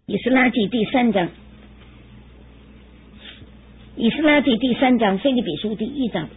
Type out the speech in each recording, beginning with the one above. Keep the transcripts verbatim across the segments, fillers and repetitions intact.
以斯拉记第三章，以斯拉记第三章，腓立比书第一章。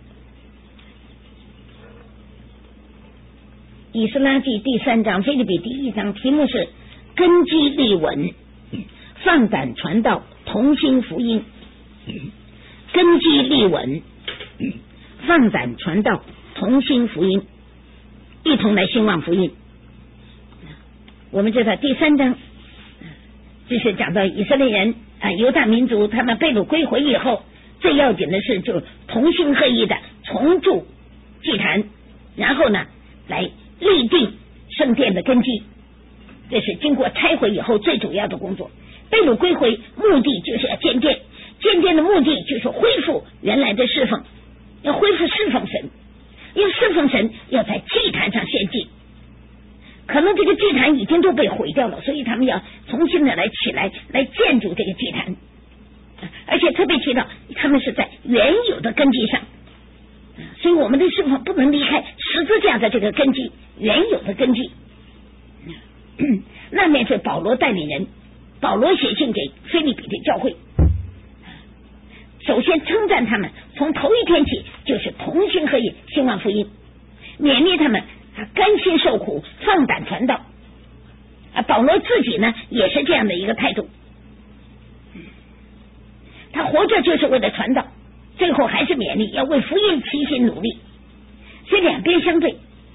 以斯拉记第三章，腓立比第一章，题目是根基立稳，放胆传道，同心福音。根基立稳，放胆传道，同心福音，一同来兴旺福音。我们知道第三章就是讲到以色列人啊，犹大民族他们被掳归回以后，最要紧的是就同心合意的重筑祭坛，然后呢来立定圣殿的根基，这是经过拆毁以后最主要的工作。被掳归回目的就是要建殿，建殿的目的就是恢复原来的侍奉，要恢复侍奉神，要侍奉神要在祭坛上献祭。可能这个祭坛已经都被毁掉了，所以他们要重新的来起来来建筑这个祭坛，而且特别提到他们是在原有的根基上，所以我们的侍奉不能离开十字架的这个根基，原有的根基。那面是保罗带领人，保罗写信给腓立比的教会，首先称赞他们从头一天起就是同心合意兴旺福音，勉励他们甘心受苦，放胆传道。啊，保罗自己呢也是这样的一个态度，他活着就是为了传道，最后还是勉励要为福音齐心努力。所以两边相对，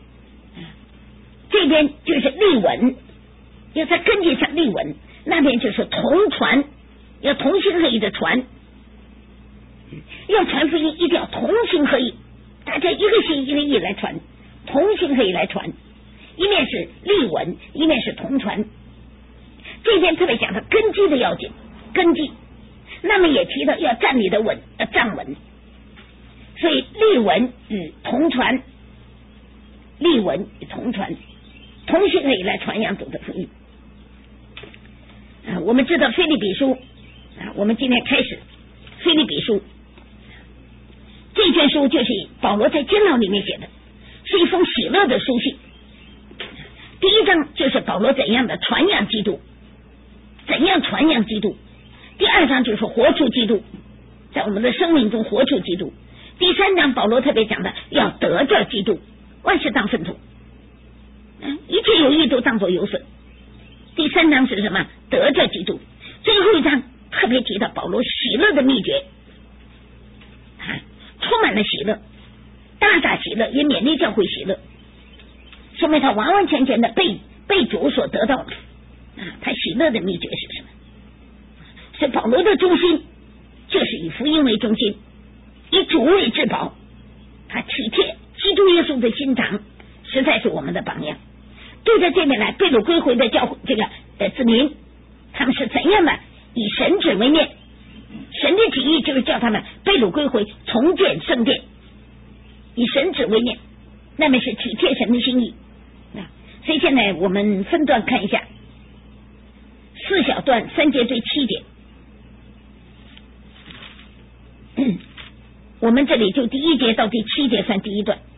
这边就是立稳，要在根基上立稳，那边就是同传，要同心合意的传，要传福音一定要同心合意，大家一个心一个意来传，同心合意来传，一面是立稳，一面是同传。这边特别讲到根基的要紧，根基，那么也提到要站立的稳，要站稳。所以立稳与同传，立稳与同传，同心合意来传扬主的福音。啊，我们知道腓立比书啊，我们今天开始腓立比书，这卷书就是保罗在监牢里面写的，是一封喜乐的书信。第一章就是保罗怎样的传扬基督，怎样传扬基督。第二章就是活出基督，在我们的生命中活出基督。第三章保罗特别讲的要得着基督，万事当粪土，一切有益都当作有损。第三章是什么？得着基督。最后一章特别提到保罗喜乐的秘诀，充满了喜乐，大大喜乐，也勉励教会喜乐，说明他完完全全的被被主所得到了。啊，他喜乐的秘诀是什么？所以保罗的中心就是以福音为中心，以主为至宝，他体贴基督耶稣的心肠，实在是我们的榜样。对着这边来被掳归回的教这个的子民，他们是怎样的以神旨为念，神的旨意就是叫他们被掳归回，重建圣殿，以神旨为念，那么是体贴神的心意。所以现在我们分段看一下，四小段三节对七节，我们这里就第一节到第七节算第一段，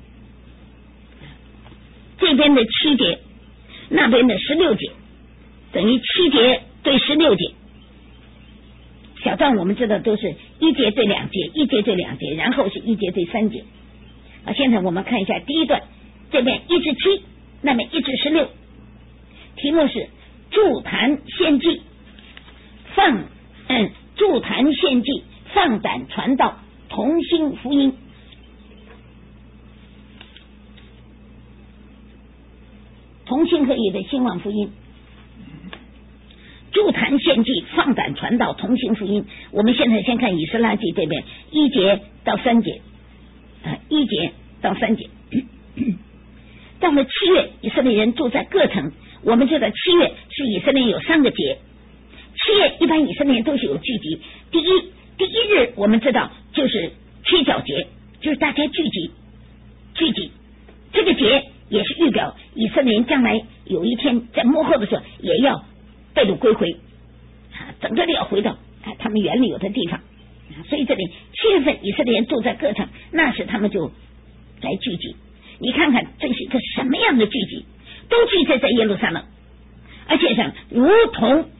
这边的七节，那边的十六节，等于七节对十六节。小段我们知道都是一节对两节，一节对两节，然后是一节对三节。啊，现在我们看一下第一段，这边一至七，那边一至十六，题目是筑坛献祭，放嗯筑坛献祭，放胆传道，同心福音。同心合意的兴旺福音，筑坛献祭，放胆传道，同心福音。我们现在先看以斯拉记这边一节到三节，啊，一节到三节。到了七月，以色列人住在各城。我们知道七月是以色列有三个节，七月一般以色列人都是有聚集。第一，第一日我们知道就是七角节，就是大家聚集聚集。这个节也是预表以色列人将来有一天在末后的时候也要被掳归回，整个的要回到他们原来有的地方。所以这里七月份以色列人住在各城，那时他们就来聚集。你看看这是一个什么样的聚集，都聚集在耶路撒冷，而且是如同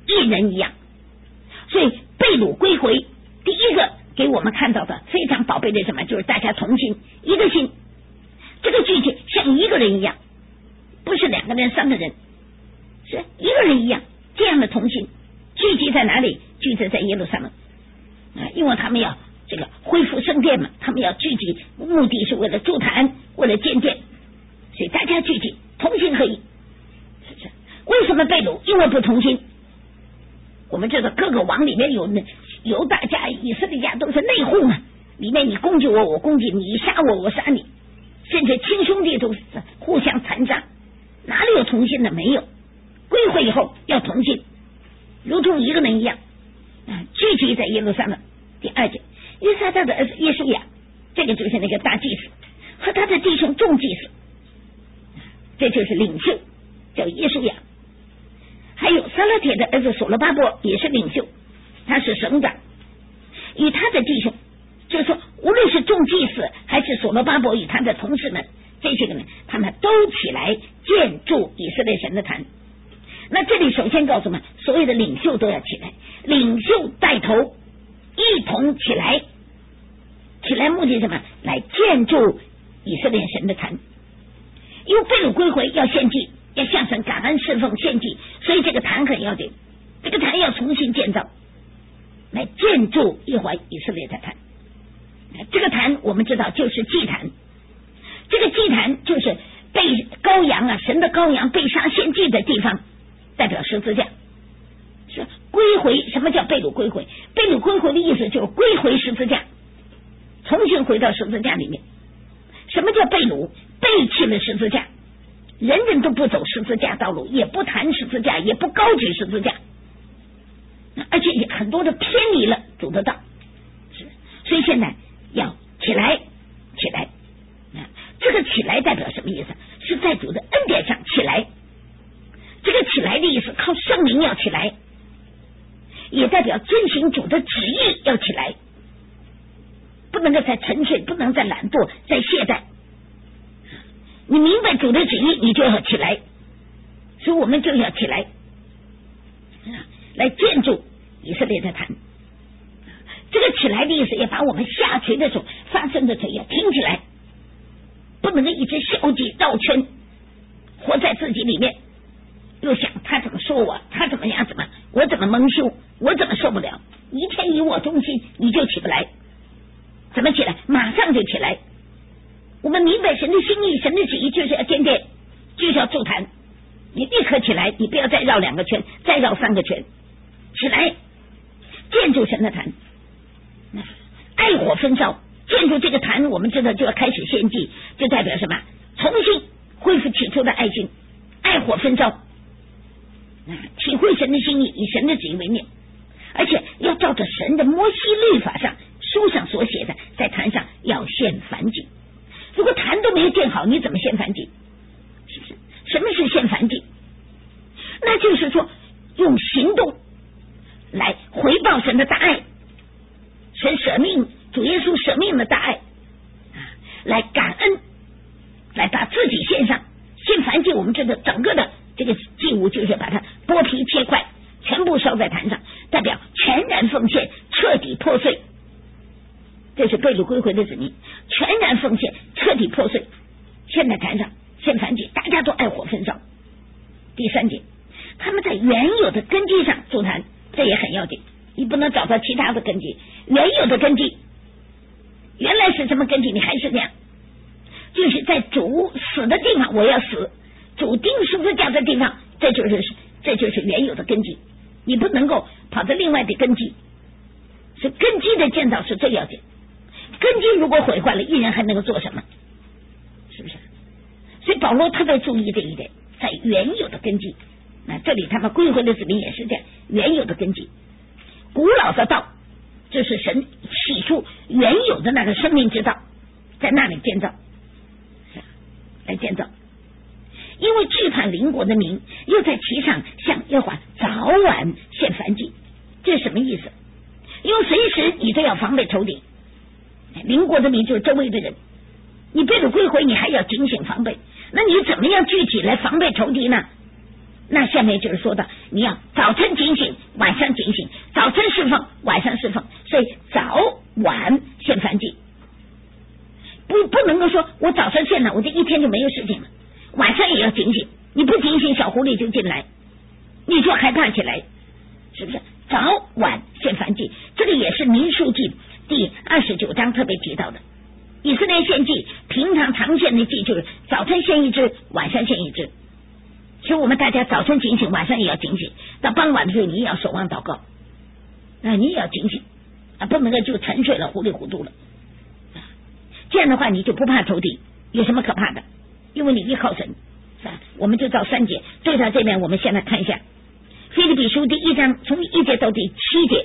一人一样。所以被掳归回第一个给我们看到的非常宝贝的什么，就是大家同心，一个心，这个聚集像一个人一样，不是两个人三个人，是一个人一样，这样的同心聚集在哪里？聚集在耶路撒冷啊，因为他们要这个恢复圣殿嘛，他们要聚集，目的是为了筑坛，为了建殿，所以大家聚集，同心合意。是不是？为什么被掳？因为不同心。我们知道各个王里面有犹大家、以色列家都是内讧啊，里面你攻击我，我攻击你，你杀我，我杀你，甚至亲兄弟都是互相残杀，哪里有同心的？没有。归回以后要同心，如同一个人一样啊，聚集在耶路撒冷。第二节，约撒大的儿子耶稣亚，这个就是那个大祭司和他的弟兄众祭司，这就是领袖，叫耶稣亚。还有撒拉铁的儿子所罗巴伯也是领袖，他是省长，与他的弟兄，就是说无论是众祭司还是所罗巴伯与他的同事们，这些个人他们都起来建筑以色列神的坛。那这里首先告诉我们，所有的领袖都要起来，领袖带头一同起来，起来目的是什么？来建筑以色列神的坛。因为被掳归回要献祭，要向神感恩侍奉献祭，所以这个坛很要紧，这个坛要重新建造，来建筑耶和华以色列的坛。这个坛我们知道就是祭坛，这个祭坛就是被羔羊啊，神的羔羊被杀献祭的地方，代表十字架。是归回，什么叫被掳归回？被掳归回的意思就是归回十字架，重新回到十字架里面。什么叫被掳？背弃了十字架，人人都不走十字架道路，也不谈十字架，也不高举十字架，而且也很多的偏离了主的道。是，所以现在要起来，起来。这个起来代表什么意思？是在主的恩典上起来。这个起来的意思，靠圣灵要起来，也代表遵行主的旨意要起来，不能够再沉睡，不能再懒惰，再懈怠。你明白主的旨意，你就要起来，所以我们就要起来，来建筑以色列的坛。这个起来的意思，也把我们下垂的手、发伸的腿要挺起来，不能够一直消极绕圈，活在自己里面，又想他怎么说我，他怎么样怎么，我怎么蒙羞，我怎么受不了，一天以我中心，你就起不来。怎么起来？马上就起来。我们明白神的心意，神的旨意就是要建殿，就是要筑坛，你立刻起来，你不要再绕两个圈，再绕三个圈，起来建筑神的坛，爱火焚烧。建筑这个坛，我们知道就要开始献祭，就代表什么？重新恢复起初的爱心，爱火焚烧，体会神的心意，以神的旨意为念，而且要照着神的摩西律法上书上所写的，在坛上要献燔祭。如果坛都没有建好，你怎么献燔祭？是不是？什么是献燔祭？那就是说用行动来回报神的大爱，神舍命，主耶稣舍命的大爱，来感恩，来把自己献上。献燔祭我们知道整个的这个祭物就是把它剥皮切块，全部烧在坛上，代表全然奉献，彻底破碎。这是被掳归回的子民，全然奉献，彻底破碎，献在坛上，献燔祭，大家都爱火焚烧。第三节，他们在原有的根基上筑坛，这也很要紧，你不能找到其他的根基，原有的根基，原来是什么根基，你还是这样，就是在主死的地方我要死，主钉十字架的地方，这就是这就是原有的根基，你不能够跑到另外的根基，是根基的建造是最要紧。根基如果毁坏了，一人还能够做什么？是不是？所以保罗特别注意这一点，在原有的根基。那这里他们归回的子民也是这样，原有的根基，古老的道，就是神起初原有的那个生命之道，在那里建造，来建造。因为惧怕邻国的民，又在其上向耶和华早晚献燔祭，这是什么意思？因为随时你都要防备仇敌。邻国的民就是周围的人，你被掳归回，你还要警醒防备，那你怎么样具体来防备仇敌呢？ 那下面就是说的，你要早晨警醒，晚上警醒，早晨侍奉，晚上侍奉，所以早晚献燔祭，不不能够说我早上献了，我这一天就没有事情了，晚上也要警醒，你不警醒，小狐狸就进来，你就害怕起来，是不是？早晚献燔祭，这个也是民数记第二十九章特别提到的。以色列献祭，平常常献的祭就是早晨献一只，晚上献一只。所以我们大家早晨警醒，晚上也要警醒。到傍晚的时候，你也要守望祷告，啊，你也要警醒啊，不能够就沉睡了，糊里糊涂了。啊，这样的话，你就不怕仇敌，有什么可怕的？因为你依靠神。啊，我们就到三节，对照这边，我们先来看一下腓立比书第一章，从一节到第七节。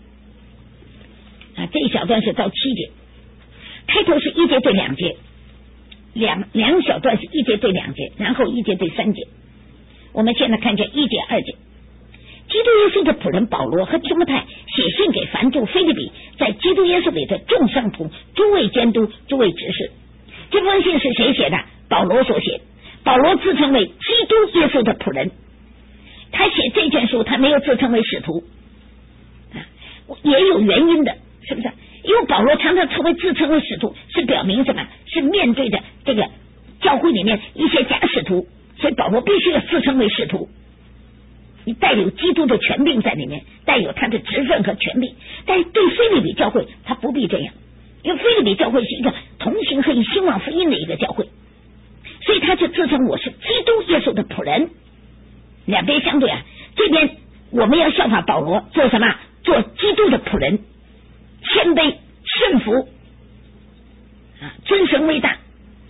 啊，这一小段是到七节，开头是一节对两节，两两小段是一节对两节，然后一节对三节。我们现在看见一节二节，基督耶稣的仆人保罗和提摩太写信给凡住腓立比在基督耶稣里的众圣徒、诸位监督、诸位执事。这封信是谁写的？保罗所写。保罗自称为基督耶稣的仆人，他写这卷书，他没有自称为使徒，啊，也有原因的，是不是？因为保罗常常称为自称为使徒，是表明什么？是面对着这个教会里面一些假使徒。所以保罗必须要自称为使徒，你带有基督的权柄在里面，带有他的职分和权柄。但是对腓立比教会他不必这样，因为腓立比教会是一个同行合一兴旺福音的一个教会，所以他就自称我是基督耶稣的仆人。两边相对啊，这边我们要效法保罗，做什么？做基督的仆人，谦卑顺服啊，尊神为大，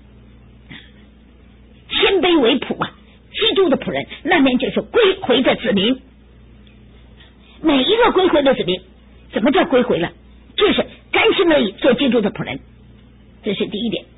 谦卑为仆啊，基督的仆人。那边就是归回的子民，每一个归回的子民，怎么叫归回了？就是甘心乐意做基督的仆人，这是第一点。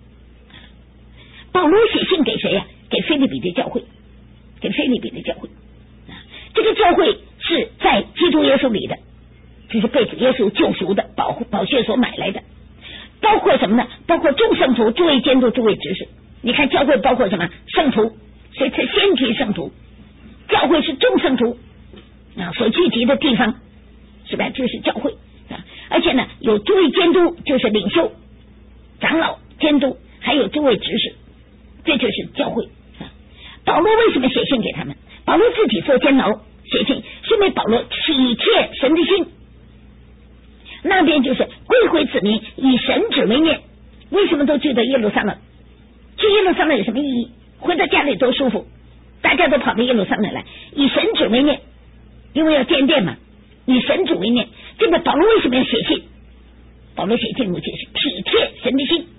保罗写信给谁呀、啊？给腓立比的教会，给腓立比的教会。这个教会是在基督耶稣里的，这是被主耶稣救赎的，宝宝血所买来的。包括什么呢？包括众圣徒、诸位监督、诸位执事。你看教会包括什么？圣徒，所以是先提圣徒。教会是众圣徒啊所聚集的地方，是吧？就是教会啊。而且呢，有诸位监督，就是领袖、长老、监督，还有诸位执事，这就是教会啊。保罗为什么写信给他们？保罗自己做监牢写信，是因为保罗体贴神的心。那边就是归回子民，以神旨为念。为什么都聚到耶路撒冷？去耶路撒冷有什么意义？回到家里多舒服，大家都跑到耶路撒冷来，以神旨为念，因为要建殿嘛，以神旨为念。这个保罗为什么要写信？保罗写信目的是体贴神的心。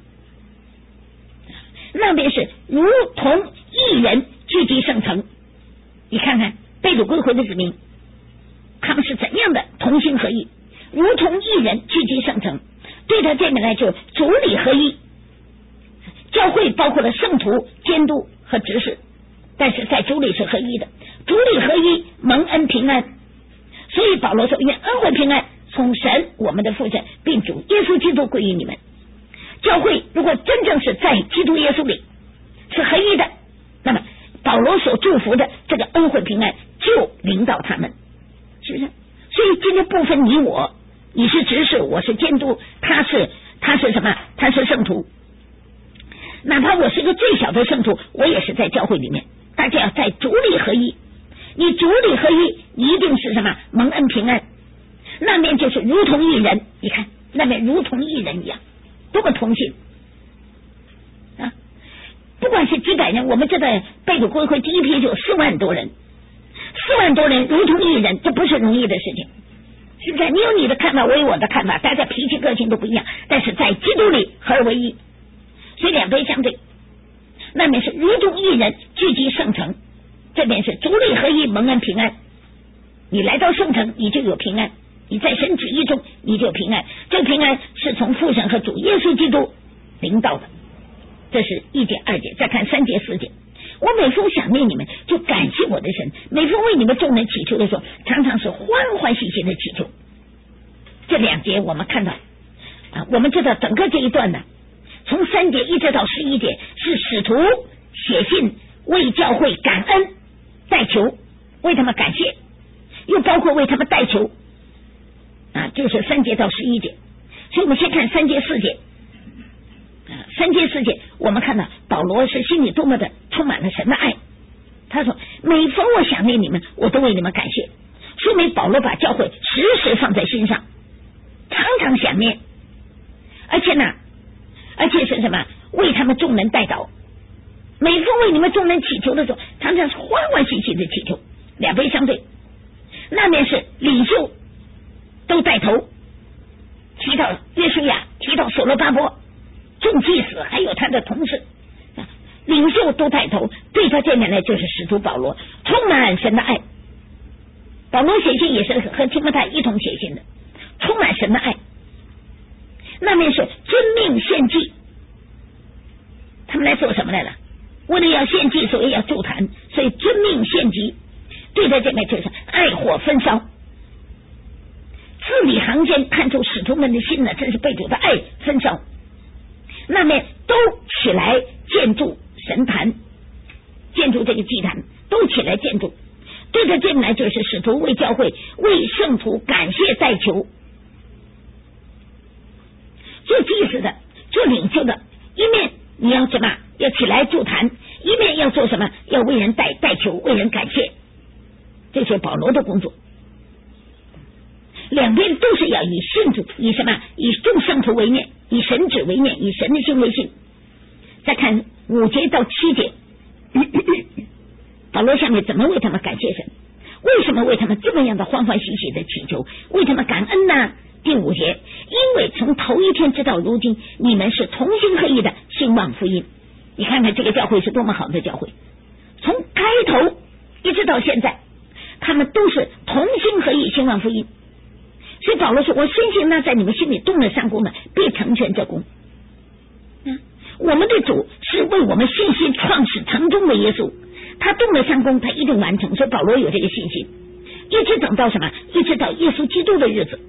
那边是如同一人聚集圣城，你看看被掳归回的子民，他们是怎样的同心合意，如同一人聚集圣城。对他这边来就主理合一。教会包括了圣徒、监督和执事，但是在主里是合一的，主里合一，蒙恩平安。所以保罗说：“愿恩惠平安从神我们的父神并主耶稣基督归于你们。”教会如果真正是在基督耶稣里是合一的，那么保罗所祝福的这个恩惠平安就临到他们，是不是？所以今天不分你我，你是执事，我是监督，他是他是什么？他是圣徒。哪怕我是一个最小的圣徒，我也是在教会里面，大家要在主里合一。你主里合一，一定是什么？蒙恩平安。那边就是如同一人，你看那边如同一人一样，多么同心啊！不管是几百人，我们这个被掳归回第一批就有四万多人，四万多人如同一人，这不是容易的事情，是不是？你有你的看法，我有我的看法，大家脾气个性都不一样，但是在基督里合而为一。所以两边相对，那边是如同一人聚集圣城，这边是主理合一，蒙恩平安。你来到圣城，你就有平安；你在神旨意中，你就有平安。这平安是从父神和主耶稣基督领导的。这是一节、二节，再看三节、四节。我每逢想念你们，就感谢我的神；每逢为你们众人祈求的时候，常常是欢欢喜喜的祈求。这两节我们看到啊，我们知道整个这一段呢，从三节一直到十一节是使徒写信为教会感恩， 代求，为他们感谢，又包括为他们代求啊，就是三节到十一节。所以我们先看三节四节啊，三节四节我们看到保罗是心里多么的充满了神的爱。他说每逢我想念你们，我都为你们感谢，说明保罗把教会时时放在心上，常常想念，而且呢而且是什么，为他们众人代祷，每逢为你们众人祈求的时候，常常是欢欢喜喜的祈求，两杯相对。那面是领袖都带头，提到约书亚，提到所罗巴伯，众祭司还有他的同事，领袖都带头，对他这面呢就是使徒保罗，充满神的爱。保罗写信也是和提摩太一同写信的，充满神的爱。那面是遵命献祭，他们来做什么来了？为了要献祭，所以要助坛，所以遵命献祭。对他这面就是爱火焚烧，字里行间看出使徒们的心呢，真是被主的爱焚烧。那面都起来建筑神坛，建筑这个祭坛，都起来建筑。对他这面来就是使徒为教会、为圣徒感谢代求。做祭司的、做领袖的，一面你要什么？要起来助坛，一面要做什么？要为人代代求，为人感谢。这是保罗的工作。两边都是要以信主，以什么？以众圣徒为念，以神旨为念，以神的心为信。再看五节到七节，保罗下面怎么为他们感谢神？为什么为他们这么样的欢欢喜喜的祈求？为他们感恩呢？第五节，因为从头一天直到如今，你们是同心合意的兴旺福音。你看看这个教会是多么好的教会，从开头一直到现在，他们都是同心合意兴旺福音。所以保罗说，我深信那在你们心里动了善功的，必成全这功。嗯，我们的主是为我们信心创始成终的耶稣，他动了善功，他一定完成。所以保罗有这个信心，一直等到什么？一直到耶稣基督的日子，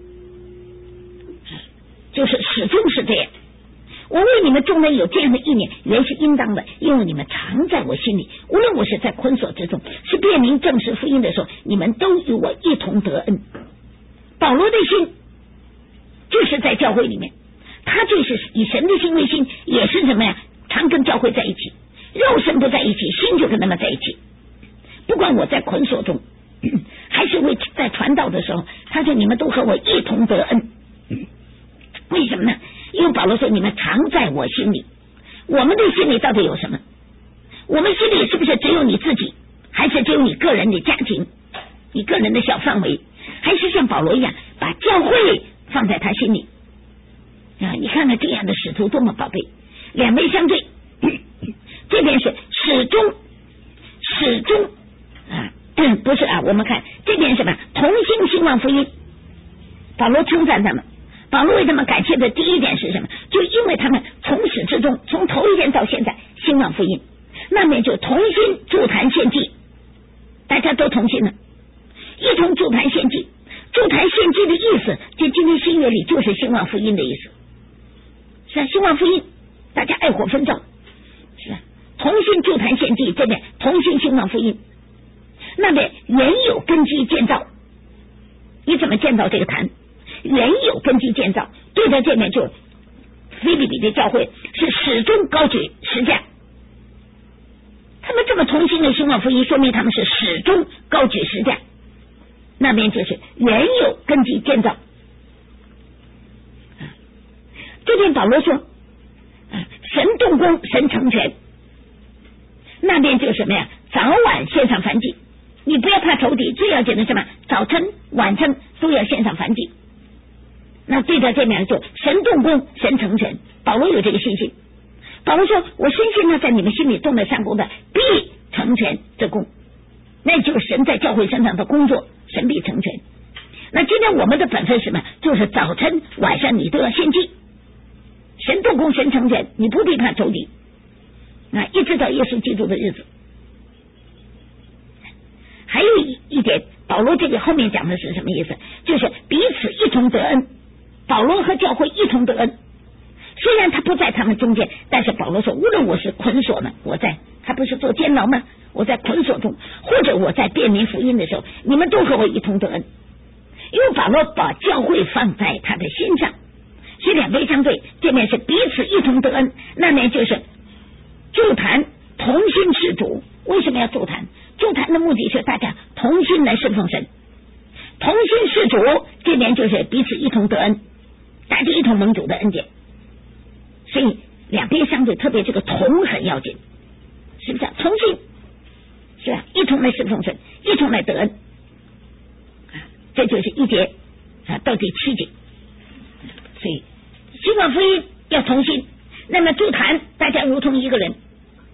就是始终是这样。我为你们众人有这样的意念，原是应当的，因为你们常在我心里，无论我是在捆锁之中，是辨明正式福音的时候，你们都与我一同得恩。保罗的心就是在教会里面，他就是以神的心为心，也是什么呀？常跟教会在一起，肉身不在一起，心就跟他们在一起。不管我在捆锁中，还是会在传道的时候，他说你们都和我一同得恩。为什么呢？因为保罗说你们常在我心里。我们的心里到底有什么？我们心里是不是只有你自己，还是只有你个人的家庭，你个人的小范围，还是像保罗一样把教会放在他心里啊？你看看这样的使徒多么宝贝，两边相对，这边是始终始终啊，不是啊，我们看这边什么？同心兴旺福音。保罗称赞他们，保罗为他们感谢的第一点是什么？就因为他们从始至终，从头一天到现在兴旺福音，那么就同心助坛献祭，大家都同心了，一同助坛献祭。助坛献祭的意思，就今天新约里就是兴旺福音的意思，是啊，兴旺福音，大家爱火焚烧，是啊，同心助坛献祭，这边同心兴旺福音，那边原有根基建造。你怎么建造这个坛？原有根基建造，对的，这面就腓立比的教会是始终高举十架，他们这么同心的兴旺福音，说明他们是始终高举十架。那边就是原有根基建造。这边保罗说，神动工，神成全。那边就是什么呀？早晚献上燔祭。你不要怕仇敌，最要紧的什么？早晨晚晨都要献上燔祭。那对照这面就神动工，神成全。保罗有这个信心。保罗说，我深信呢，在你们心里动了善工的，必成全这工。那就是神在教会身上的工作，神必成全。那今天我们的本分是什么？就是早晨晚上你都要献祭。神动工，神成全，你不必怕仇敌。那一直到耶稣基督的日子。还有一点，保罗这个后面讲的是什么意思？就是彼此一同得恩。保罗和教会一同得恩， 虽然他不在他们中间，但是保罗说，无论我是捆锁呢，我在，他不是做监牢吗？我在捆锁中，或者我在辨明福音的时候，你们都和我一同得恩。因为保罗把教会放在他的心上，所以两杯相对，这面是彼此一同得恩，那面就是助坛同心事主。为什么要助坛？助坛的目的是大家同心来侍奉神，同心事主，这边就是彼此一同得恩，大家一同蒙主的恩典。所以两边相对，特别这个同很要紧，是不是、啊？同心是吧、啊？一同来侍奉神，一同来得恩，这就是一节啊到第七节。所以新约福音要同心，那么助坛大家如同一个人，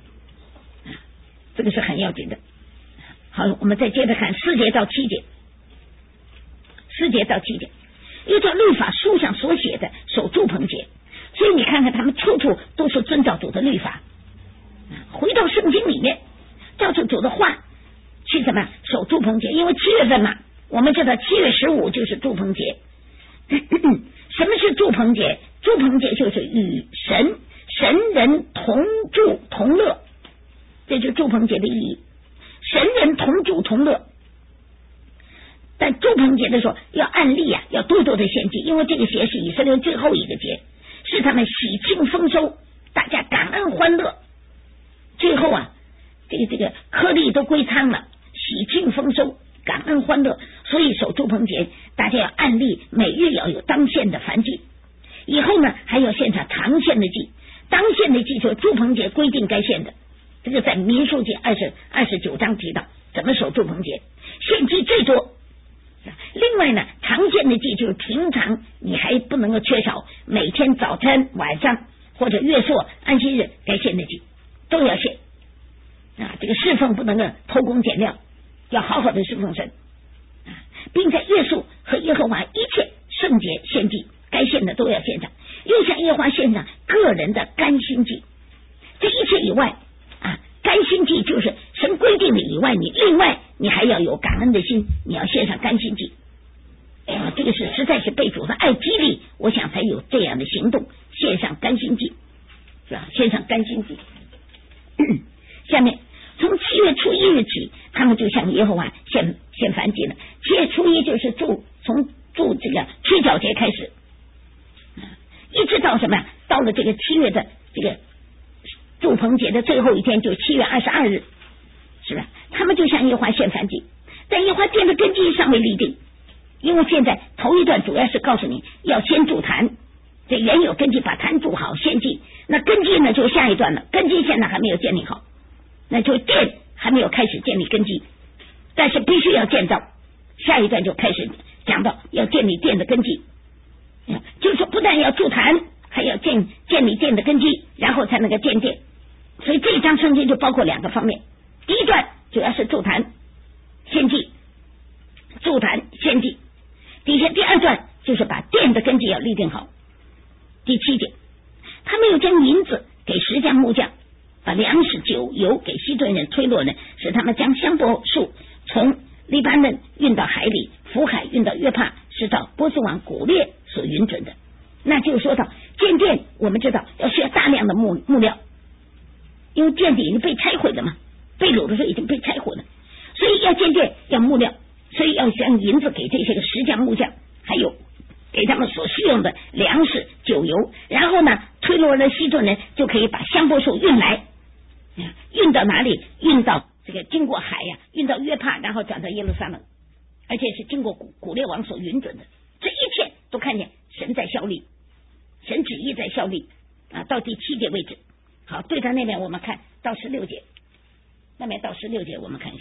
这个是很要紧的。好，我们再接着看四节到七节，四节到七节，依照律法书上所写的守住棚节，所以你看看他们处处都是遵照主的律法，回到圣经里面，照着主的话去怎么守住棚节。因为七月份嘛，我们知道七月十五就是住棚节。什么是住棚节？住棚节就是与神神人同住同乐，这就是住棚节的意义。神人同住同乐，但住棚节的时候要按例啊，要多多的献祭，因为这个节是以色列最后一个节，是他们喜庆丰收，大家感恩欢乐。最后啊，这个这个颗粒都归仓了，喜庆丰收，感恩欢乐。所以守住棚节，大家要按例每日要有当献的燔祭，以后呢还要献上常献的祭。当献的祭就是住棚节规定该献的，这个在民数记二十二十九章提到怎么守住棚节，献祭最多。另外呢，常献的祭就是平常你还不能够缺少，每天早餐、晚上或者月朔、安息日该献的祭都要献啊。这个侍奉不能够偷工减料，要好好的侍奉神，并在月朔和耶和华一切圣节献祭该献的都要献上，又向耶和华献上个人的甘心祭。这一切以外啊，甘心祭就是神规定的以外，你另外你还要有感恩的心，你要献上甘心祭。哎呀，这个是实在是被主的爱激励，我想才有这样的行动，献上甘心祭，是吧？献上甘心祭。下面从七月初一日起，他们就向耶和华献献燔祭了。七月初一就是祝从祝这个吹角节开始，一直到什么呀？到了这个七月的这个祝棚节的最后一天，就七月二十二日，是吧？他们就向耶和华献燔祭，但耶和华殿的根基尚未立定，因为现在头一段主要是告诉你要先筑坛，这原有根基把坛筑好献祭，那根基呢就下一段了，根基现在还没有建立好，那就殿还没有开始建立根基，但是必须要建造，下一段就开始讲到要建立殿的根基，就是说不但要筑坛，还要建建立殿的根基，然后才能够建殿。所以这一章圣经就包括两个方面，第一段主要是筑坛献祭，筑坛献祭，底下第二段就是把殿的根基要立定好。第七节，他们又将银子给石匠木匠，把粮食酒油给西顿人推罗人，使他们将香柏树从黎巴嫩运到海里，福海运到约帕，是照波斯王古列所允准的。那就说到建殿，我们知道要需要大量的木木料，因为殿已经被拆毁了嘛，被掳的时候已经被拆毁了，所以要建殿要木料，所以要将银子给这些个石匠木匠，还有给他们所需用的粮食酒油，然后呢推罗的西顿人就可以把香柏树运来，运到哪里？运到这个经过海呀、啊，运到约帕，然后转到耶路撒冷，而且是经过古古列王所允准的。这一切都看见神在效力，神旨意在效力啊！到第七节为止。好，对照那边我们看到十六节，那边到十六节我们看一下，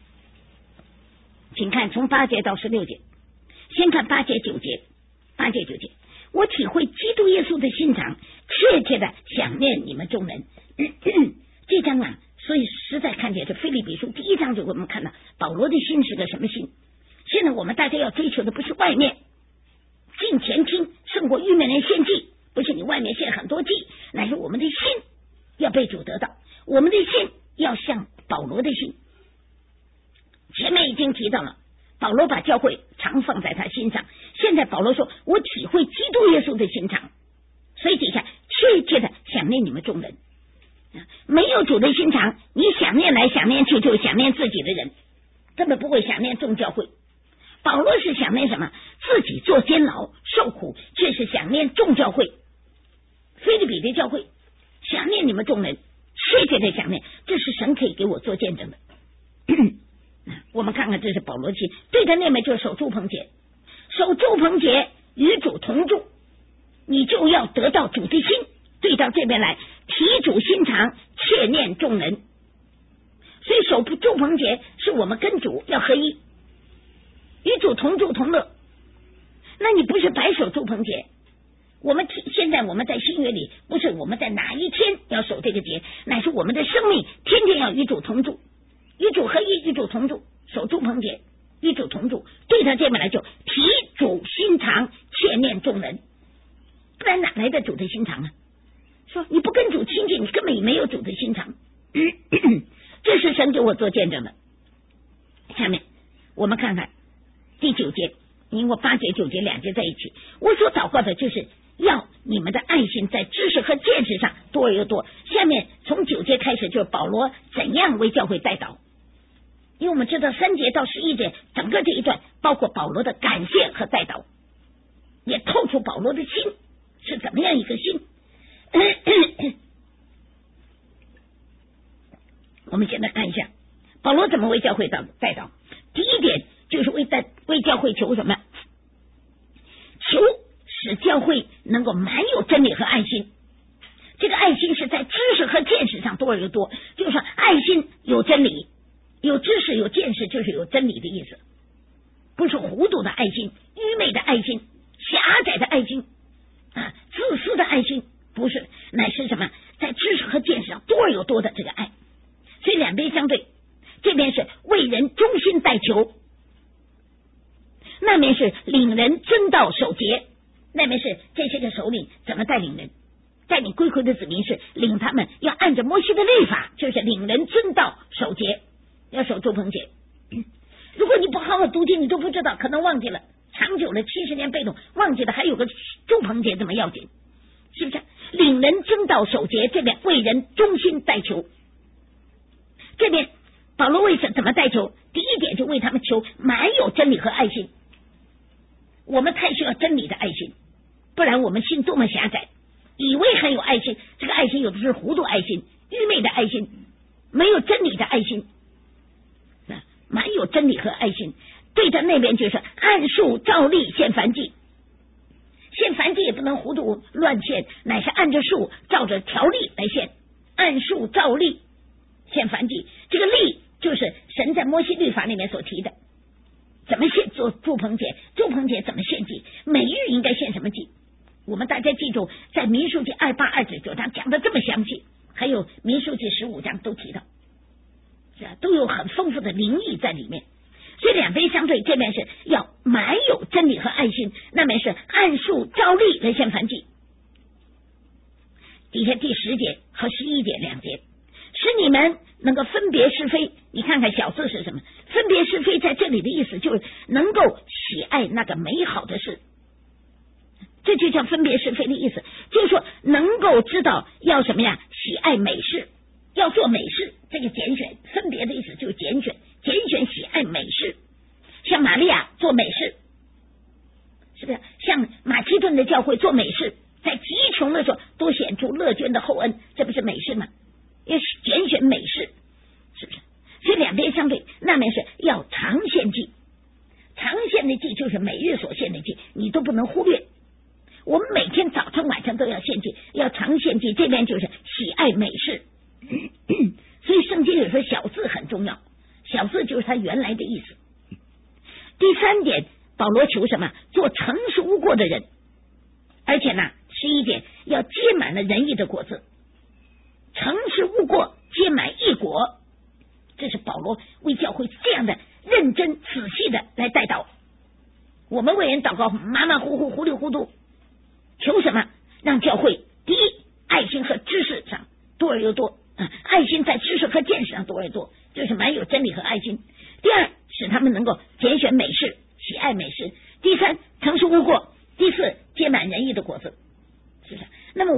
请看从八节到十六节，先看八节九节，八节九节，我体会基督耶稣的心肠，切切的想念你们众人。嗯嗯、这章啊，所以实在看见这腓立比书第一章就我们看到保罗的心是个什么心。现在我们大家要追求的不是外面进前听胜过愚昧人献祭，不是你外面献很多祭，乃是我们的心要被主得到，我们的心要像保罗的心。前面已经提到了，保罗把教会常放在他心上，现在保罗说我体会基督耶稣的心肠，所以底下切切的想念你们众人。没有主的心肠，你想念来想念去就想念自己的人，根本不会想念众教会。保罗是想念什么？自己做监牢受苦，却是想念众教会。腓立比的教会想念你们众人，切切的想念，这是神可以给我做见证的。我们看看，这是保罗记对着那边就守住棚节，守住棚节与主同住，你就要得到主的心。对到这边来，提主心肠，切念众人。所以守住棚节是我们跟主要合一，与主同住同乐。那你不是白守住棚节，我们现在我们在新约里，不是我们在哪一天要守这个节，乃是我们的生命天天要与主同住，与主合一，与主同住，守住棚节，与主同住。对他这边来就提主心肠，切念众人。不然哪来的主的心肠啊？说你不跟主亲近，你根本没有主的心肠。这是神给我做见证的。下面我们看看第九节，因为八节九节两节在一起，我所祷告的就是要你们的爱心在知识和见识上多而又多。下面从九节开始就是保罗怎样为教会代祷，因为我们知道三节到十一节整个这一段包括保罗的感谢和代祷，也透出保罗的心是怎么样一个心。我们现在看一下保罗怎么为教会代祷。第一点就是为代为教会求什么？求使教会能够满有真理和爱心。这个爱心是在知识和见识上多而又多，就是说爱心有真理，有知识有见识，就是有真理的意思，不是糊涂的爱心，愚昧的爱心，狭窄的爱心啊，自私的爱心，不是，乃是什么？在知识和见识上多而又多的这个爱。所以两边相对，这边是为人忠心代求，那边是领人遵道守节，那边是这些个首领怎么带领人，带领归回的子民是领他们要按着摩西的律法，就是领人遵道守节，要守住棚节。如果你不好好读经，你都不知道，可能忘记了，长久了七十年被动忘记了还有个住棚节这么要紧，是不是？领人遵道守节，这边为人忠心代求。这边保罗为什怎么代求？第一点就为他们求满有真理和爱心。我们太需要真理的爱心，不然我们心多么狭窄，以为很有爱心，这个爱心有的是糊涂爱心，愚昧的爱心，没有真理的爱心。满有真理和爱心，对着那边就是按数照例献燔祭，献燔祭也不能糊涂乱献，乃是按着数照着条例来献，按数照例献燔祭。这个例就是神在摩西律法里面所提的，怎么献做住棚节，住棚节怎么献祭，每日应该献什么祭。我们大家记住，在民数记二八二九九章讲的这么详细，还有民数记十五章都提到，都有很丰富的灵意在里面。所以两边相对，这边是要满有真理和爱心，那边是按数照例来献燔祭。底下第十节和十一节两节，使你们能够分别是非。你看看小字是什么？分别是非在这里的意思就是能够喜爱那个美好的事，这就叫分别是非的意思，就是说能够知道要什么呀？喜爱美事，要做美事。这个拣选分别的意思就是拣选，拣选喜爱美事。像玛利亚做美事，是不是？像马其顿的教会做美事，在极穷的时候都显出乐捐的厚恩，这不是美事吗？要拣选美事，是不是？所以两边相对，那边是要常献祭，常献的祭就是每日所献的祭，你都不能忽略。我们每天早晨晚上都要献祭，要常献祭，这边就是喜爱美事。所以圣经里说小字很重要，小字就是它原来的意思。第三点，保罗求什么？做成熟无过的人，而且呢，十一点要结满了仁义的果子，诚实无过，结满义果。这是保罗为教会这样的认真仔细的来带祷。我们为人祷告马马虎虎糊里糊涂，求什么？让教会第一，爱心和知识上多而又多，啊、爱心在知识和见识上多而又多，就是蛮有真理和爱心。第二，使他们能够拣选美事，喜爱美事。第三，诚实无过。第四，结满仁义的果子，是不是？那么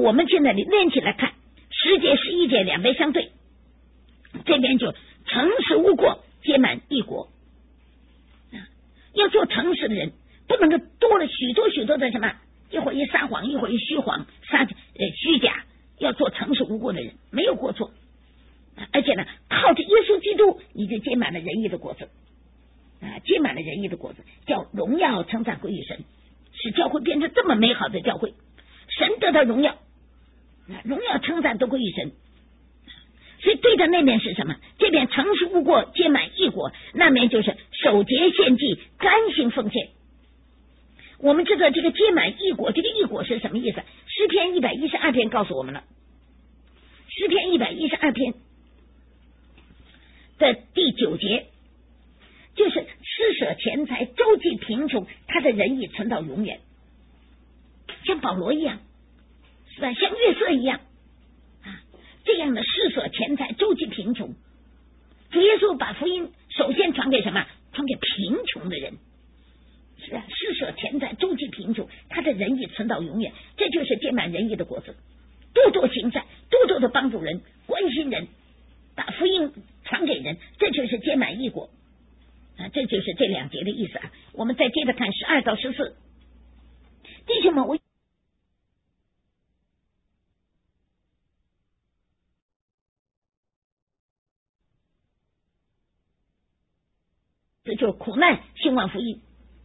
我们现在连起来看，十节十一节两边相对，这边就诚实无过，皆满一国。要做诚实的人，不能够多了许多许多的什么，一会儿一撒谎，一会儿一虚谎，撒呃虚假。要做诚实无过的人，没有过错，而且呢，靠着耶稣基督，你就结满了仁义的果子啊，结满了仁义的果子，叫荣耀称赞归于神，使教会变成这么美好的教会，神得到荣耀，荣耀称赞都归于神。所以对的那面是什么？这边诚实无过，皆满一国，那面就是守节献祭，甘心奉献。我们知道这个皆满一国，这个一国是什么意思？诗篇一百一十二篇告诉我们了，诗篇一百一十二篇的第九节，就是施舍钱财，周济贫穷，他的仁义存到永远，像保罗一样，是吧？像约瑟一样啊，这样的施舍钱财，周济贫穷。主耶稣把福音首先传给什么？传给贫穷的人，是吧？施舍钱财，周济贫穷，他的仁义存到永远，这就是结满仁义的果子。多多行善，多多的帮助人，关心人，把福音传给人，这就是结满义果啊！这就是这两节的意思啊。我们再接着看十二到十四，弟兄们，我这就是苦难兴旺福音，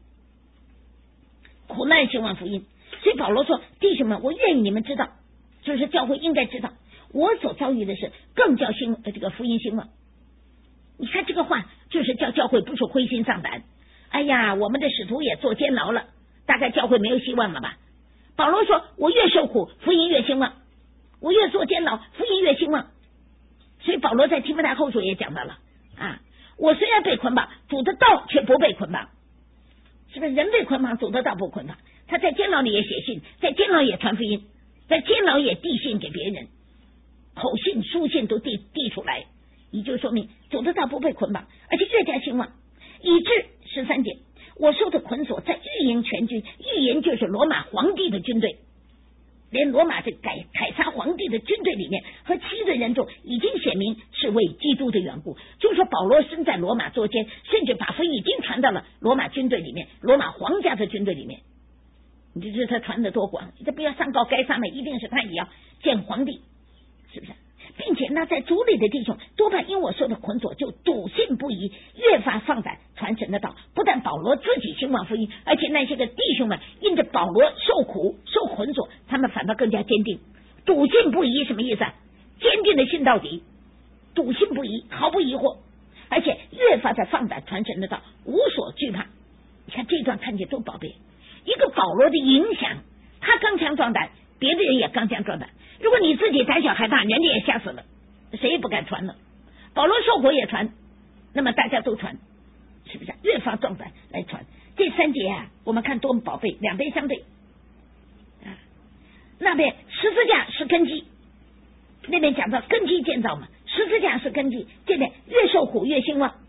苦难兴旺福音。所以保罗说，弟兄们，我愿意你们知道，就是教会应该知道，我所遭遇的是更叫兴这个福音兴旺。你看这个话，就是叫教会不是灰心丧胆。哎呀，我们的使徒也坐监牢了，大概教会没有希望了吧？保罗说，我越受苦，福音越兴旺；我越坐监牢，福音越兴旺。所以保罗在提摩太后书也讲到了啊，我虽然被捆绑，主的道却不被捆绑，是不是？人被捆绑，主的道不捆绑。他在监牢里也写信，在监牢也传福音，在监牢也递信给别人，口信、书信都递递出来，也就说明主的道不被捆绑，而且越加兴旺，以致十三节，我受的捆锁在御营全军，御营就是罗马皇帝的军队，连罗马这凯凯撒皇帝的军队里面和其余的人中已经写明是为基督的缘故，就是说保罗身在罗马作监，甚至把福音已经传到了罗马军队里面，罗马皇家的军队里面。你就知道他传的多广，这不要上告该上的一定是他也要见皇帝，是不是？并且那在主里的弟兄多半因我受的捆锁就笃信不疑，越发放胆传神的道。不但保罗自己兴旺福音，而且那些个弟兄们因着保罗受苦受捆锁，他们反倒更加坚定。笃信不疑什么意思？坚定的信到底，笃信不疑，毫不疑惑，而且越发在放胆传神的道，无所惧怕。你看这段看起来多宝贝，一个保罗的影响，他刚强壮胆，别的人也刚强壮胆。如果你自己胆小害怕，人家也吓死了，谁也不敢传了。保罗受苦也传，那么大家都传，是不是？越发壮胆来传。这三节啊，我们看多么宝贝，两边相对啊。那边十字架是根基，那边讲到根基建造嘛，十字架是根基，这边越受苦越兴旺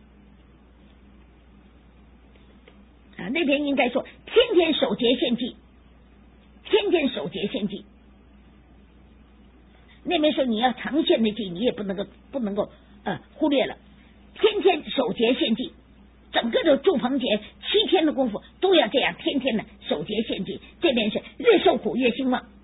啊。那边应该说天天守节献祭，天天守节献祭。那边说你要常献的祭，你也不能够不能够呃忽略了，天天守节献祭，整个的祝棚节七天的功夫都要这样，天天的守节献祭。这边是越受苦越兴旺，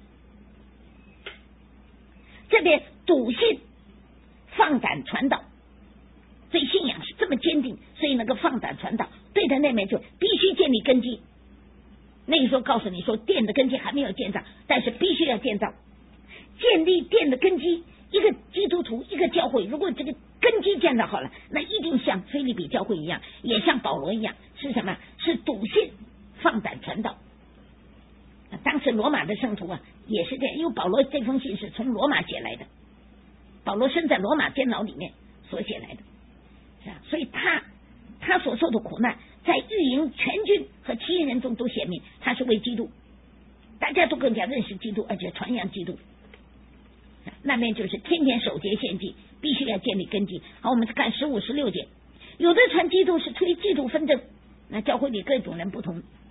这边笃信放胆传道，所以信仰是这么坚定，所以能够放胆传道。对的，那边就必须建立根基。那个时候告诉你说，殿的根基还没有建造，但是必须要建造。建立殿的根基，一个基督徒一个教会，如果这个根基建造好了，那一定像腓立比教会一样，也像保罗一样，是什么？是笃信放胆传道。当时罗马的圣徒啊也是这样，因为保罗这封信是从罗马写来的，保罗身在罗马监牢里面所写来的，是吧？所以他他所受的苦难，在御营全军和其余人中都显明，他是为基督，大家都更加认识基督，而且传扬基督。那边就是天天守节献祭，必须要建立根基。好，我们看十五十六节，有的传基督是出于嫉妒纷争，那教会里各种人不同，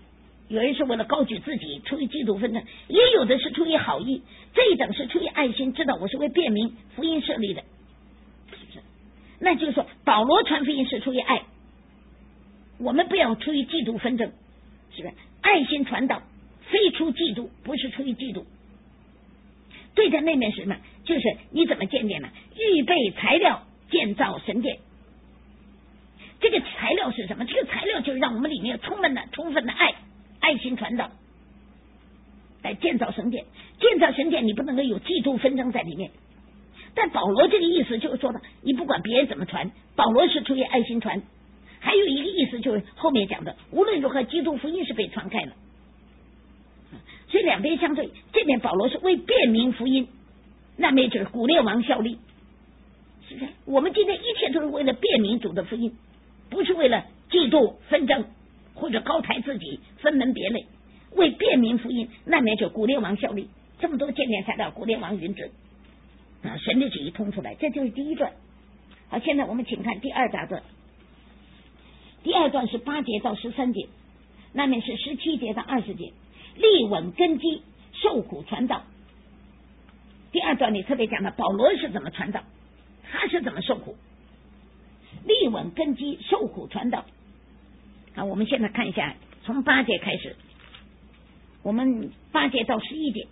有人是为了高举自己，出于嫉妒纷争，也有的是出于好意，这一等是出于爱心，知道我是为便民福音设立的，是不是？那就是说保罗传福音是出于爱，我们不要出于嫉妒纷争，是不是？爱心传导非出嫉妒，不是出于嫉妒。对的那面是什么？就是你怎么建殿呢？预备材料建造神殿。这个材料是什么？这个材料就是让我们里面充满了充分的爱，爱心传导，来建造神殿。建造神殿你不能够有嫉妒纷争在里面。但保罗这个意思就是说的，你不管别人怎么传，保罗是出于爱心传。还有一个意思就是后面讲的，无论如何基督福音是被传开了，所以两边相对。这边保罗是为便民福音，那边就是古列王效力，是不是？我们今天一切都是为了便民主的福音，不是为了嫉妒纷争或者高抬自己分门别类，为便民福音，那边就古列王效力。这么多见面材料，古列王允准啊，神的旨意通出来，这就是第一段。好，现在我们请看第二大段。第二段是八节到十三节，那面是十七节到二十节，立稳根基，受苦传道。第二段里特别讲到保罗是怎么传道，他是怎么受苦，立稳根基，受苦传道。好，我们现在看一下，从八节开始，我们八节到十一节，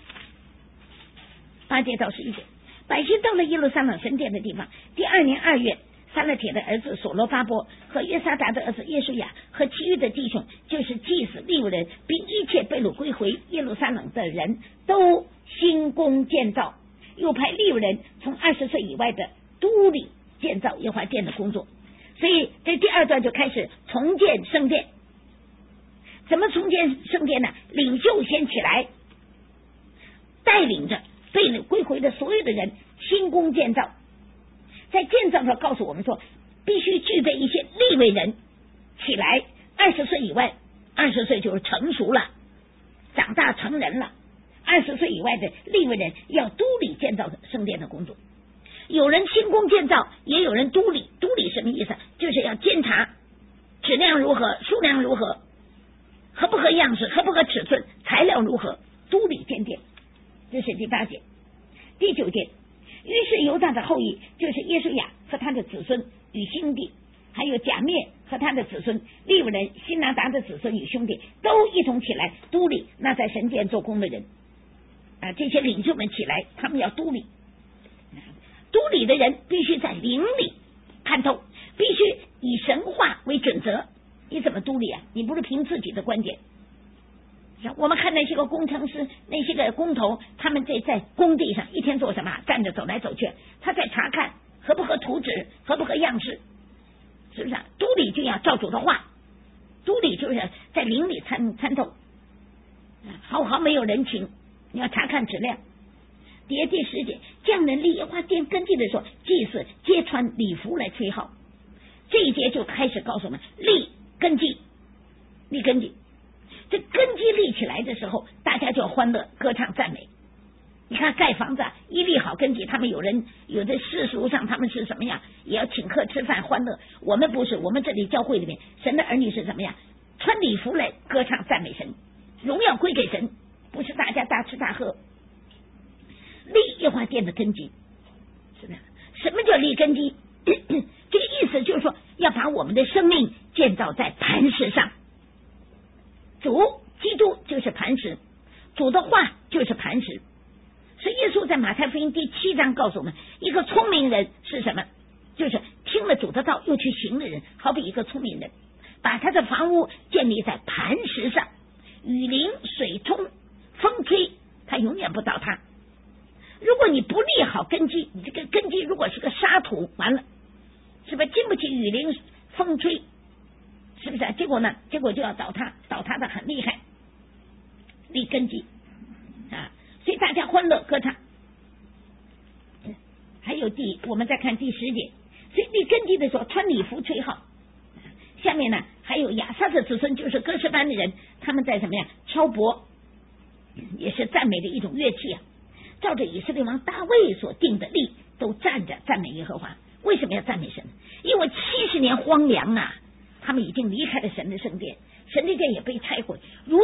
八节到十一节，百姓到了耶路撒冷神殿的地方，第二年二月，撒勒铁的儿子所罗巴伯和约沙达的儿子耶稣亚和其余的弟兄，就是祭司利未人，并一切被掳归回耶路撒冷的人，都兴工建造，又派利未人从二十岁以外的都里建造耶和华殿的工作。所以这第二段就开始重建圣殿。怎么重建圣殿呢？领袖先起来，带领着被掳归回的所有的人兴工建造。在建造上告诉我们说，必须具备一些利未人起来，二十岁以外，二十岁就是成熟了，长大成人了，二十岁以外的利未人要督理建造圣殿的工作。有人兴工建造，也有人督理。督理什么意思？就是要监察质量如何，数量如何，合不合样式，合不合尺寸，材料如何，督理建殿。这是第八节。第九节，于是犹大的后裔，就是耶稣亚和他的子孙与兄弟，还有甲篾和他的子孙，利未人辛拿达的子孙与兄弟，都一同起来督理那在神殿做工的人啊，这些领袖们起来，他们要督理。督理的人必须在灵里看透，必须以神话为准则。你怎么督理啊？你不是凭自己的观点。我们看那些个工程师，那些个工头，他们在在工地上一天做什么？站着走来走去，他在查看合不合图纸，合不合样式，是不是、啊？督理就要照主的话，督理就是在灵里参参透，毫毫没有人情，你要查看质量。第第十节，匠人立耶和华殿根基的时候，祭司皆穿礼服来吹号。这一节就开始告诉我们立根基，立根基。这根基立起来的时候，大家就要欢乐，歌唱赞美。你看盖房子一立好根基，他们有人有的世俗上他们是什么样，也要请客吃饭欢乐。我们不是，我们这里教会里面神的儿女是怎么样，穿礼服来歌唱赞美神，荣耀归给神，不是大家大吃大喝。立耶和华殿的根基，是不是？什么叫立根基？这个意思就是说，要把我们的生命建造在磐石上。主基督就是磐石，主的话就是磐石。所以耶稣在马太福音第七章告诉我们，一个聪明人是什么？就是听了主的道又去行的人，好比一个聪明人，把他的房屋建立在磐石上，雨淋水冲风吹，他永远不倒塌。如果你不立好根基，你这个根基如果是个沙土，完了，是不是经不起雨淋风吹？是不是、啊？结果呢？结果就要倒塌，倒塌的很厉害。立根基啊，所以大家欢乐歌唱。还有第，我们再看第十节，所以立根基的时候穿礼服吹号。下面呢，还有亚萨的子孙，就是歌诗班的人，他们在怎么样敲钹，也是赞美的一种乐器啊。照着以色列王大卫所定的例，都站着赞美耶和华。为什么要赞美神？因为七十年荒凉啊，他们已经离开了神的圣殿，神的殿也被拆毁。如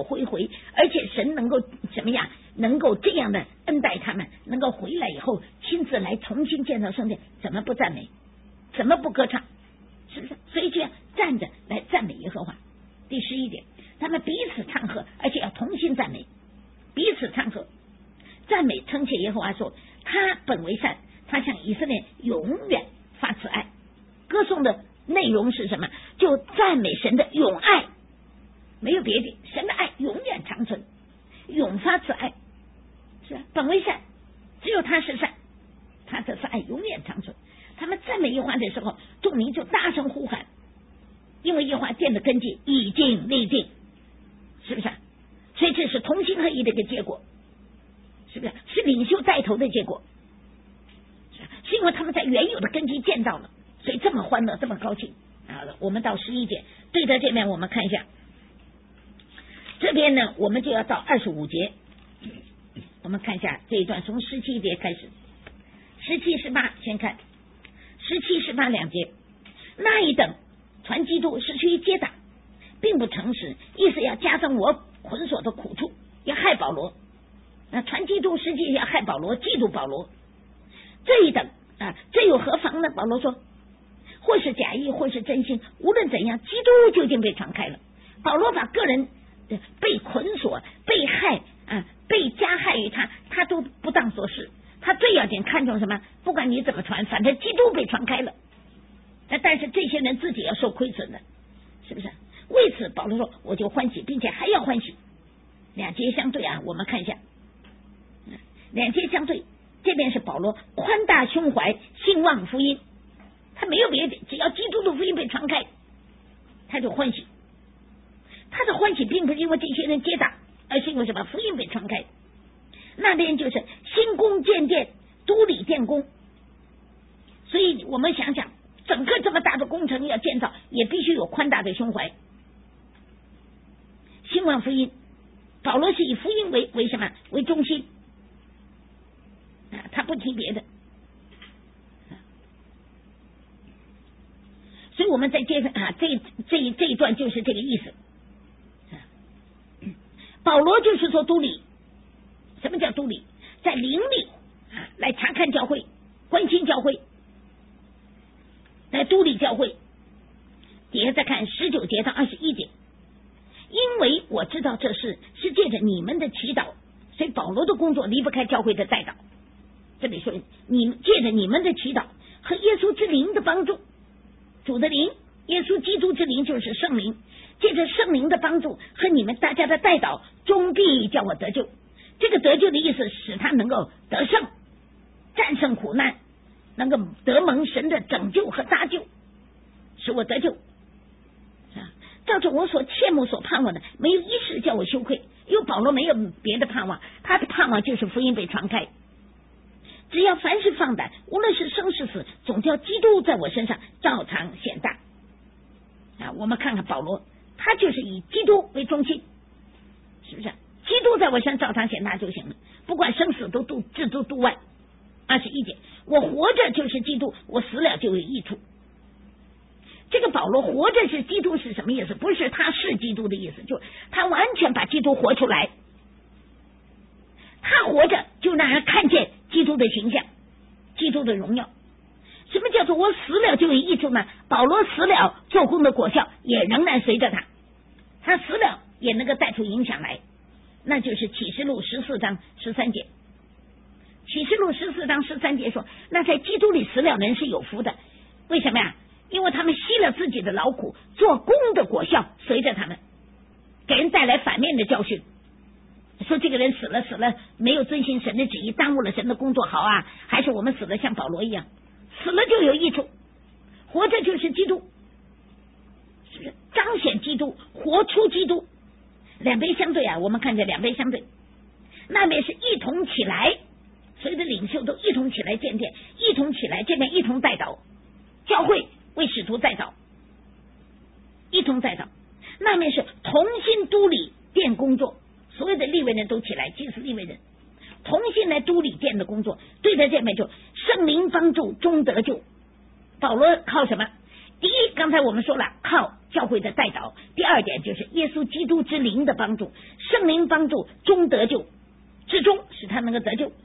恢回，而且神能够怎么样，能够这样的恩待他们，能够回来以后亲自来重新建造圣殿，怎么不赞美？怎么不歌唱？是不是？所以这样站着来赞美耶和华。第十一点，他们彼此唱和，而且要同心赞美，彼此唱和，赞美称谢耶和华说，他本为善，他向以色列永远发慈爱。歌颂的内容是什么？就赞美神的永爱，没有别的，神的爱永远长存，永发慈爱，是吧？本为善，只有他是善，他的慈爱永远长存。他们赞美耶和华的时候，众民就大声呼喊，因为耶和华殿的根基已经立定，是不是？所以这是同心合一的一个结果，是不是？是领袖带头的结果，是因为他们在原有的根基建造了，所以这么欢乐，这么高兴。好了，我们到十一节，对着这边我们看一下，这边呢我们就要到二十五节，我们看一下这一段，从十七节开始，十七十八先看十七十八两节。那一等传基督是出于结党，并不诚实，意思要加增我捆锁的苦处，要害保罗。那传基督实际要害保罗，嫉妒保罗。这一等啊，这有何妨呢？保罗说，或是假意，或是真心，无论怎样，基督究竟被传开了。保罗把个人被捆锁、被害啊、被加害于他，他都不当作事。他最要紧看重什么？不管你怎么传，反正基督被传开了。但是这些人自己要受亏损的，是不是？为此保罗说，我就欢喜，并且还要欢喜。两节相对啊，我们看一下，两节相对，这边是保罗宽大胸怀，兴旺福音，他没有别的，只要基督的福音被传开，他就欢喜。他的欢喜并不是因为这些人接打，而是因为什么？福音被传开。那边就是新宫建殿，都理殿工，所以我们想想，整个这么大的工程要建造，也必须有宽大的胸怀。兴旺福音，保罗是以福音为为什么为中心啊？他不提别的，所以我们再接着啊，这这这一段就是这个意思。保罗就是说都理，什么叫都理？在灵里啊，来查看教会，关心教会，来都理教会。底下再看十九节到二十一节，因为我知道这事是借着你们的祈祷，所以保罗的工作离不开教会的带导。这里说，你借着你们的祈祷和耶稣之灵的帮助，主的灵，耶稣基督之灵就是圣灵，借着圣灵的帮助和你们大家的带导，终必叫我得救。这个得救的意思，使他能够得胜，战胜苦难，能够得蒙神的拯救和搭救，使我得救。照着我所切慕所盼望的，没有一事叫我羞愧。因为保罗没有别的盼望，他的盼望就是福音被传开。只要凡事放胆，无论是生是死，总叫基督在我身上照常显大。啊，我们看看保罗，他就是以基督为中心，是不是？基督在我身上照常显大就行了，不管生死都度置之度外。二十一节，我活着就是基督，我死了就有益处。这个保罗活着是基督是什么意思？不是他是基督的意思，就他完全把基督活出来。他活着就让人看见基督的形象，基督的荣耀。什么叫做我死了就有益处呢？保罗死了，做工的果效也仍然随着他，他死了也能够带出影响来，那就是启示录十四章十三节。启示录十四章十三节说，那在基督里死了人是有福的。为什么呀？因为他们吸了自己的劳苦，做工的果效随着他们，给人带来反面的教训。说这个人死了死了，没有遵行神的旨意，耽误了神的工作，好啊，还是我们死了像保罗一样，死了就有益处。活着就是基督，是不是彰显基督，活出基督？两边相对啊，我们看见两边相对，那边是一同起来，所有的领袖都一同起来建殿，一同起来，这边一同带导，教会为使徒带导，一同带导。那面是同心督理殿工作，所有的利未人都起来，祭司利未人同心来督理殿的工作。对着这边就圣灵帮助终得救。保罗靠什么？ 第一，刚才我们说了，靠教会的代祷；第二点就是耶稣基督之灵的帮助，圣灵帮助终得救，至终使他能够得救。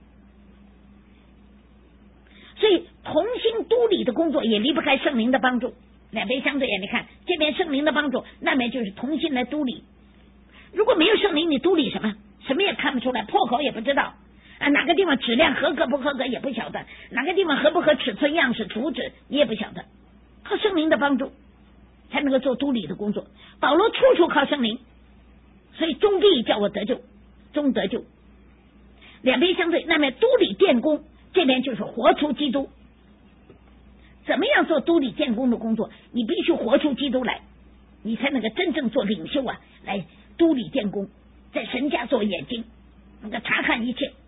所以同心督理的工作也离不开圣灵的帮助，两边相对啊，你看这边圣灵的帮助，那边就是同心来督理。如果没有圣灵，你督理什么？什么也看不出来，破口也不知道啊，哪个地方质量合格不合格也不晓得，哪个地方合不合尺寸样式图纸你也不晓得。靠圣灵的帮助才能够做督理的工作。保罗处处靠圣灵，所以终必叫我得救，终得救。两边相对，那么督理电工这边就是活出基督。怎么样做督理电工的工作？你必须活出基督来，你才能够真正做领袖啊，来督理电工，在神家做眼睛，能够查看一切。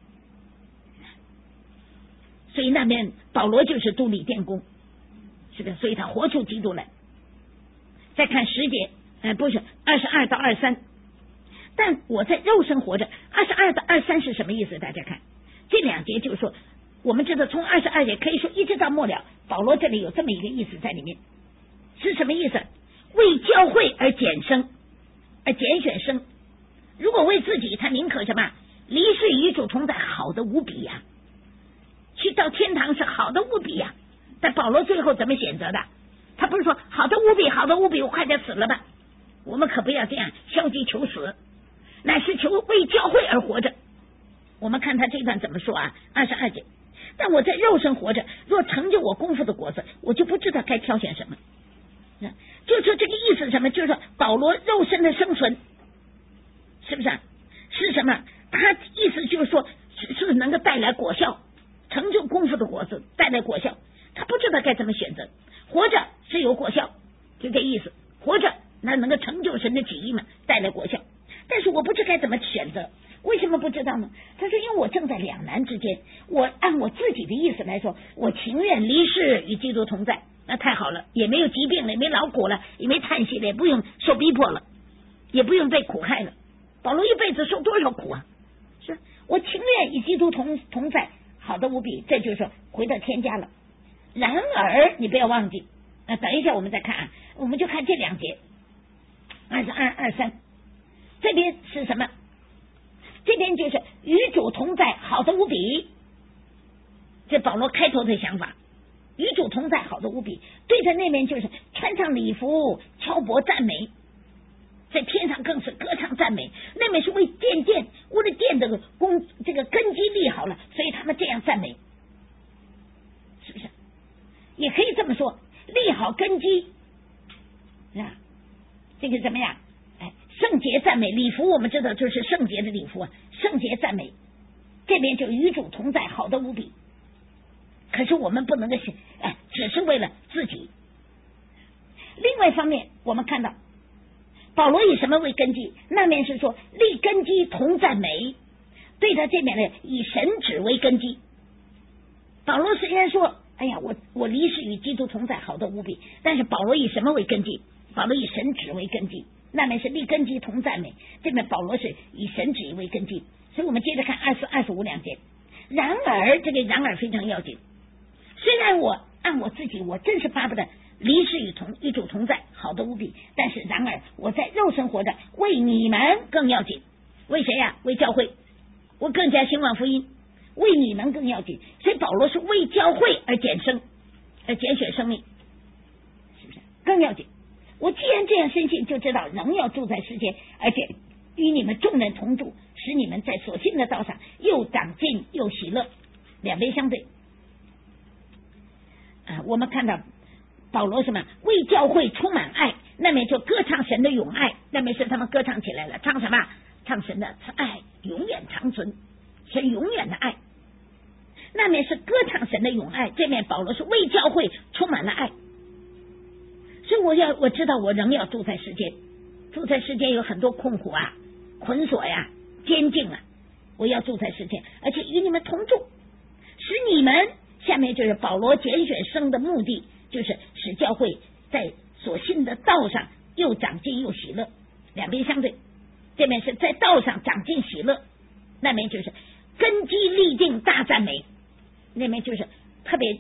所以那边保罗就是督理电工，是的，所以他活出基督来。再看十节，呃，不是二十二到二十三，但我在肉身活着。二十二到二十三是什么意思？大家看这两节，就是说，我们知道从二十二节可以说一直到末了，保罗这里有这么一个意思在里面，是什么意思？为教会而拣生，而拣选生。如果为自己，他宁可什么？离世与主同在，好的无比呀、啊，去到天堂是好的无比呀、啊。但保罗最后怎么选择的？他不是说好的无比，好的无比，我快点死了吧？我们可不要这样消极求死，乃是求为教会而活着。我们看他这段怎么说啊？二十二节，但我在肉身活着，若成就我功夫的果子，我就不知道该挑选什么。就说这个意思是什么？就是说保罗肉身的生存，是不是、啊？是什么？他意思就是说，是是能够带来果效，成就功夫的果子，带来果效。他不知道该怎么选择，活着是有果效，就这意思。活着那能够成就神的旨意嘛，带来果效。但是我不知该怎么选择，为什么不知道呢？他说，因为我正在两难之间。我按我自己的意思来说，我情愿离世与基督同在，那太好了，也没有疾病了，也没劳苦了，也没叹息了，也不用受逼迫了，也不用被苦害了。保罗一辈子受多少苦啊？是我情愿与基督同同在，好的无比。这就是说回到天家了。然而你不要忘记，啊，等一下我们再看啊，我们就看这两节，二十二、二三，这边是什么？这边就是与主同在，好的无比。这保罗开头的想法，与主同在，好的无比。对着那边就是穿上礼服，敲钵赞美，在天上更是歌唱赞美。那边是为建殿，为了殿这个功，这个根基立好了，所以他们这样赞美，是不是？也可以这么说，立好根基啊，这个怎么样？哎，圣洁赞美礼服，我们知道就是圣洁的礼服啊，圣洁赞美。这边就与主同在，好的无比。可是我们不能够哎，只是为了自己。另外一方面，我们看到保罗以什么为根基？那面是说立根基同赞美，对他这边呢，以神旨为根基。保罗虽然说，哎呀，我我离世与基督同在，好的无比。但是保罗以什么为根基？保罗以神旨为根基，那边是立根基同赞美，这边保罗是以神旨为根基。所以我们接着看二十二十五两节。然而，这个然而非常要紧。虽然我按我自己，我真是巴不得离世与同与主同在，好的无比。但是然而我在肉身活着，为你们更要紧。为谁呀、啊？为教会。我更加兴旺福音。为你们更要紧，所以保罗是为教会而拣生，而拣选生命，是不是更要紧？我既然这样深信，就知道仍要住在世间，而且与你们众人同住，使你们在所信的道上又长进又喜乐，两边相对。啊，我们看到保罗什么？为教会充满爱，那边就歌唱神的永爱，那边是他们歌唱起来了，唱什么？唱神的爱永远长存，神永远的爱。那面是歌唱神的永爱，这面保罗是为教会充满了爱。所以我要我知道我仍要住在世间，住在世间有很多困苦啊、捆锁呀、监禁啊，我要住在世间，而且与你们同住，使你们，下面就是保罗拣选生的目的，就是使教会在所信的道上又长进又喜乐，两边相对。这面是在道上长进喜乐，那面就是根基立定大赞美，那边就是特别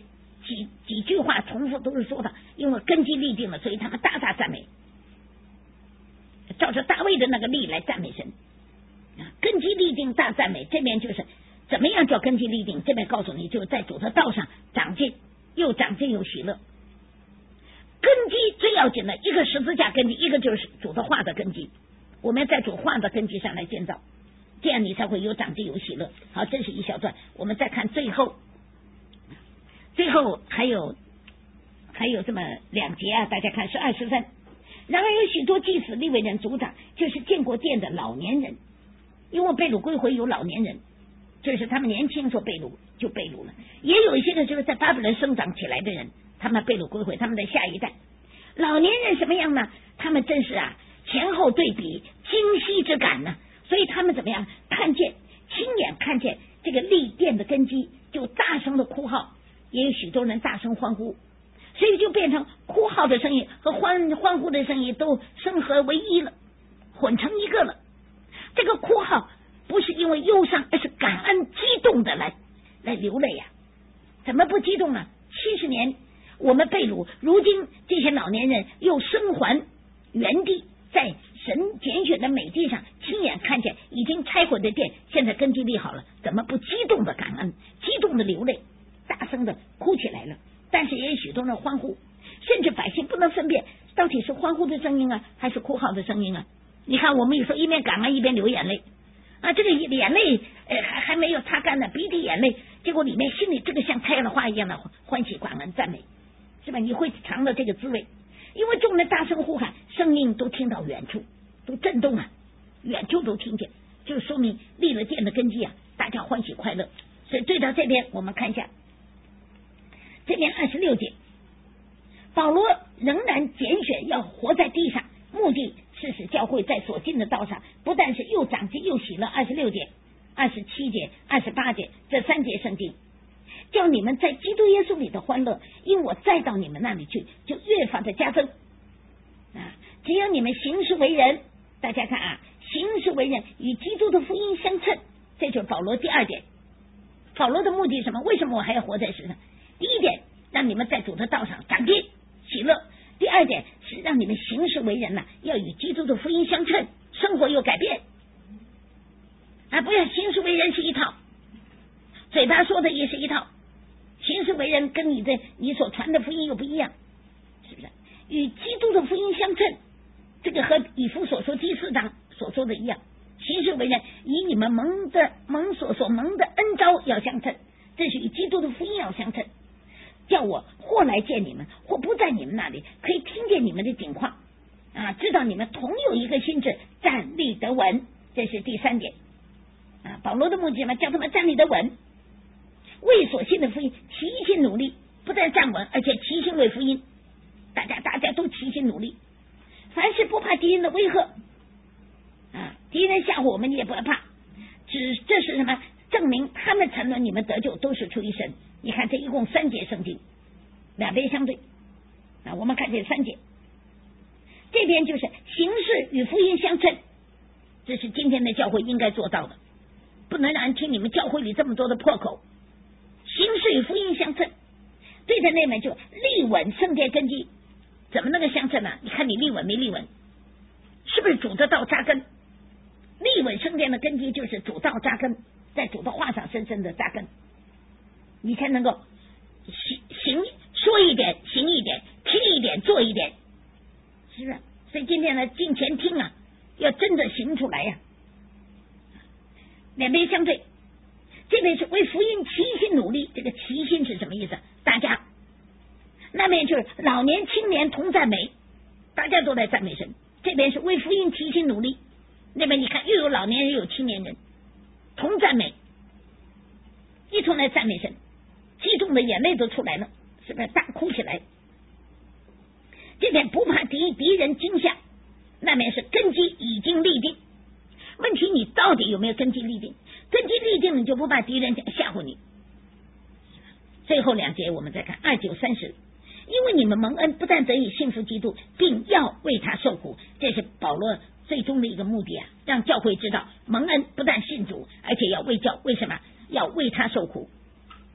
几几句话重复都是说的，因为根基立定了，所以他们大大赞美，照着大卫的那个力来赞美神啊，根基立定大赞美。这边就是怎么样叫根基立定，这边告诉你，就是在主的道上长进，又长进又喜乐。根基最要紧的一个十字架根基，一个就是主的话的根基，我们在主话的根基上来建造，这样你才会有长进有喜乐。好，这是一小段，我们再看最后，最后还有还有这么两节啊，大家看是二十分。然而有许多祭司利未人族长，就是建过殿的老年人，因为被掳归回有老年人，就是他们年轻时候被掳就被掳了，也有一些呢就是在巴比伦生长起来的人，他们被掳归回，他们的下一代。老年人什么样呢？他们真是啊前后对比，惊喜之感呢，所以他们怎么样看见亲眼看见这个立殿的根基，就大声的哭号，也有许多人大声欢呼，所以就变成哭号的声音和欢欢呼的声音都生合为一了，混成一个了。这个哭号不是因为忧伤，而是感恩激动的来来流泪呀、啊。怎么不激动呢？七十年我们被掳，如今这些老年人又生还原地，在神拣选的美地上亲眼看见已经拆毁的殿现在根基立好了，怎么不激动的感恩，激动的流泪，大声的哭起来了。但是也有许多人欢呼，甚至百姓不能分辨到底是欢呼的声音啊还是哭号的声音啊。你看我们有时候一边感恩一边流眼泪啊，这个眼泪呃还还没有擦干呢，鼻涕眼泪，结果里面心里这个像开了花一样的欢喜感恩赞美，是吧？你会尝到这个滋味，因为众人大声呼喊，声音都听到远处，都震动啊，远处都听见，就说明立了殿的根基啊，大家欢喜快乐。所以对到这边我们看一下这边二十六节，保罗仍然拣选要活在地上，目的是使教会在所进的道上不但是又长进又喜乐。二十六节、二十七节、二十八节这三节圣经，叫你们在基督耶稣里的欢乐，因我再到你们那里去，就越发的加增啊！只有你们行事为人，大家看啊，行事为人与基督的福音相称，这就是保罗第二点。保罗的目的是什么？为什么我还要活在世上？第一点，让你们在主的道上长进喜乐；第二点是让你们行事为人呢、啊，要与基督的福音相称，生活有改变啊！不要行事为人是一套，嘴巴说的也是一套，行事为人跟你的你所传的福音又不一样，是不是？与基督的福音相称，这个和以弗所说第四章所说的一样，行事为人以你们蒙的蒙所所蒙的恩召要相称，这是与基督的福音要相称。叫我或来见你们，或不在你们那里，可以听见你们的景况啊，知道你们同有一个心志，站立得稳。这是第三点啊。保罗的目的嘛，叫他们站立得稳，为所信的福音齐心努力，不但站稳，而且齐心为福音。大家大家都齐心努力，凡事不怕敌人的威吓啊，敌人吓唬我们你也不要怕，只这是什么？证明他们承认你们得救都是出于神。你看这一共三节圣经，两边相对啊，我们看这三节，这边就是行事与福音相称，这是今天的教会应该做到的，不能让人听你们教会里这么多的破口。行事与福音相称，对着那边就立稳圣殿根基，怎么那个相称呢？你看你立稳没立稳，是不是主的道扎根？立稳圣殿的根基就是主道扎根，在主的话上深深的扎根，你才能够行行说一点行一点，听一点做一点，是不是？所以今天呢，进前听啊，要真的行出来呀、啊。两边相对，这边是为福音齐心努力，这个齐心是什么意思？大家，那边就是老年青年同赞美，大家都在赞美神。这边是为福音齐心努力，那边你看又有老年人又有青年人同赞美，一同来赞美神，激动的眼泪都出来了，是不是大哭起来？这边不怕敌敌人惊吓，那边是根基已经立定。问题你到底有没有根基立定？根基立定，你就不怕敌人吓唬你。最后两节我们再看二九三十，因为你们蒙恩，不但得以信服基督，并要为他受苦。这是保罗最终的一个目的啊，让教会知道蒙恩不但信主，而且要为教，为什么要为他受苦？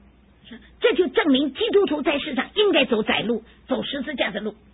这就证明基督徒在世上应该走窄路，走十字架的路。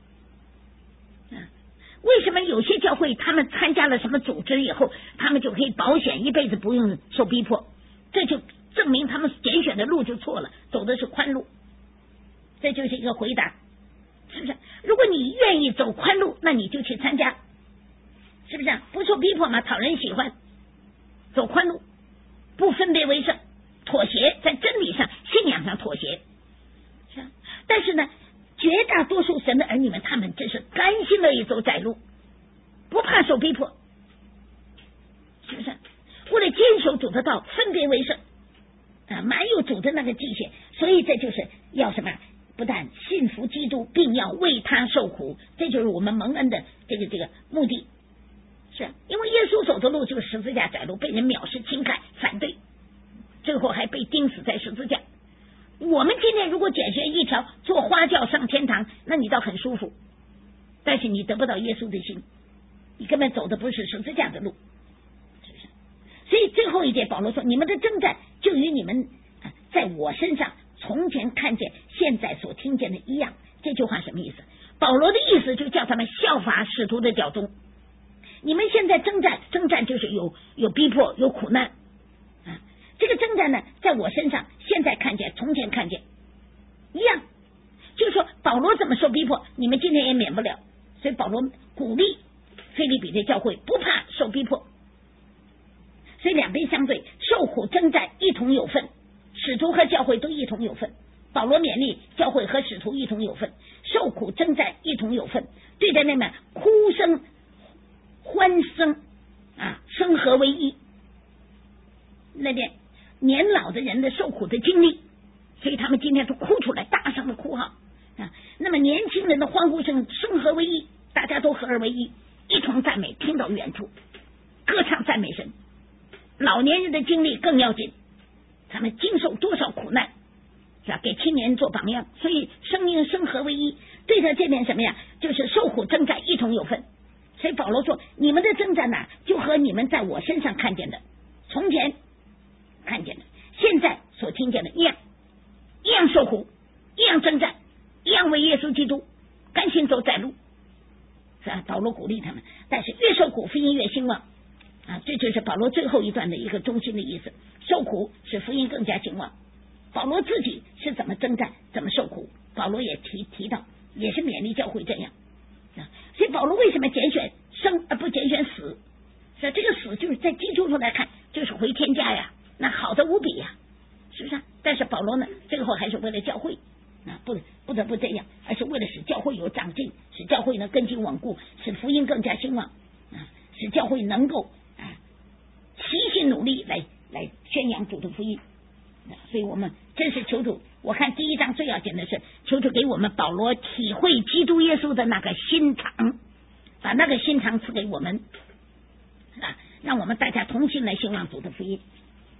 为什么有些教会他们参加了什么组织以后，他们就可以保险一辈子不用受逼迫？这就证明他们拣选的路就错了，走的是宽路。这就是一个回答，是不是？如果你愿意走宽路，那你就去参加，是不是？不受逼迫嘛，讨人喜欢，走宽路，不分别为圣，妥协，在真理上、信仰上妥协。是啊，但是呢，绝大多数神的儿女们，他们真是甘心乐意走窄路，不怕受逼迫，是不是？为了坚守主的道，分别为圣啊，满有主的那个界限，所以这就是要什么？不但信服基督，并要为他受苦，这就是我们蒙恩的这个这个目的。是啊，因为耶稣走的路就是十字架窄路，被人藐视、轻看、反对，最后还被钉死在十字架。我们今天如果拣选一条做花轿上天堂，那你倒很舒服，但是你得不到耶稣的心，你根本走的不是十字架的路，是不是？所以最后一节保罗说，你们的征战就与你们在我身上从前看见现在所听见的一样。这句话什么意思？保罗的意思就叫他们效法使徒的脚踪。你们现在征战，征战就是有有逼迫，有苦难啊。这个征战呢，在我身上现在看见从前看见一样，就是说保罗怎么受逼迫，你们今天也免不了。所以保罗鼓励腓立比的教会不怕受逼迫，所以两边相对，受苦征战一同有份，使徒和教会都一同有份。保罗勉励教会和使徒一同有份，受苦征战一同有份，对着那么哭声欢声啊，生合为一。那边年老的人的受苦的经历，所以他们今天都哭出来，大声的哭号啊。那么年轻人的欢呼声生合为一，大家都合而为一，一同赞美，听到远处歌唱赞美神。老年人的经历更要紧，他们经受多少苦难，是吧？给青年人做榜样，所以生命生合为一。对着这边什么呀？就是受苦征战一同有份。所以保罗说，你们的征战呢、啊，就和你们在我身上看见的，从前看见的，现在所听见的一样，一样受苦，一样征战，一样为耶稣基督甘心走窄路，是吧？保罗鼓励他们，但是越受苦，福音越兴旺啊！这就是保罗最后一段的一个中心的意思，受苦使福音更加兴旺。保罗自己是怎么征战，怎么受苦，保罗也提提到，也是勉励教会这样。所以保罗为什么拣选生而不拣选死？是这个死就是在基督徒来看就是回天家呀，那好的无比呀，是不是？但是保罗呢，最后还是为了教会啊，不不得不这样，而是为了使教会有长进，使教会呢根基稳固，使福音更加兴旺啊，使教会能够啊齐心努力来来宣扬主的福音。所以我们真是求主，我看第一章最要紧的是求主给我们保罗体会基督耶稣的那个心肠，把那个心肠赐给我们啊，让我们大家同心来兴旺主的福音，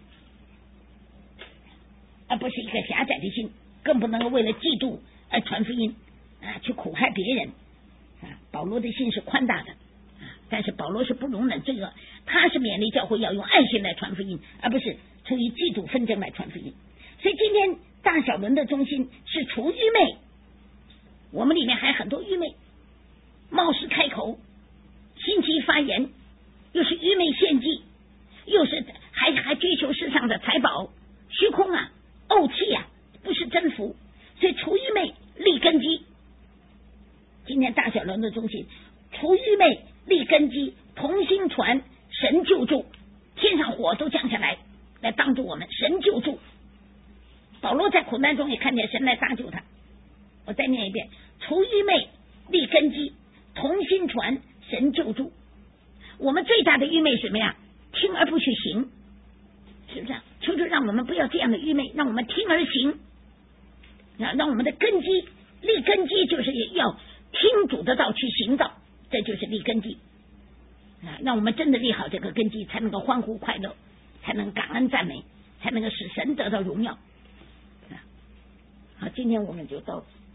而不是一个狭窄的心，更不能够为了嫉妒而传福音啊，去苦害别人啊。保罗的心是宽大的啊，但是保罗是不容忍罪恶，他是勉励教会要用爱心来传福音，而不是出于嫉妒纷争来传福音。所以今天大小轮的中心是除愚昧，我们里面还很多愚昧，冒失开口，心急发言，又是愚昧献祭，又是还还追求世上的财宝，虚空啊，怄气啊，不是真福。所以除愚昧立根基，今天大小轮的中心除愚昧立根基，同心传，神救助，天上火都降下来来帮助我们，神救助。保罗在苦难中也看见神来搭救他。我再念一遍，除愚昧立根基，同心传，神救助。我们最大的愚昧是什么呀？听而不去行，是不是？求主让我们不要这样的愚昧，让我们听而行，让我们的根基立根基，就是要听主的道去行道，这就是立根基啊！让我们真的立好这个根基，才能够欢呼快乐，才能感恩赞美，才能够使神得到荣耀。好，今天我们就到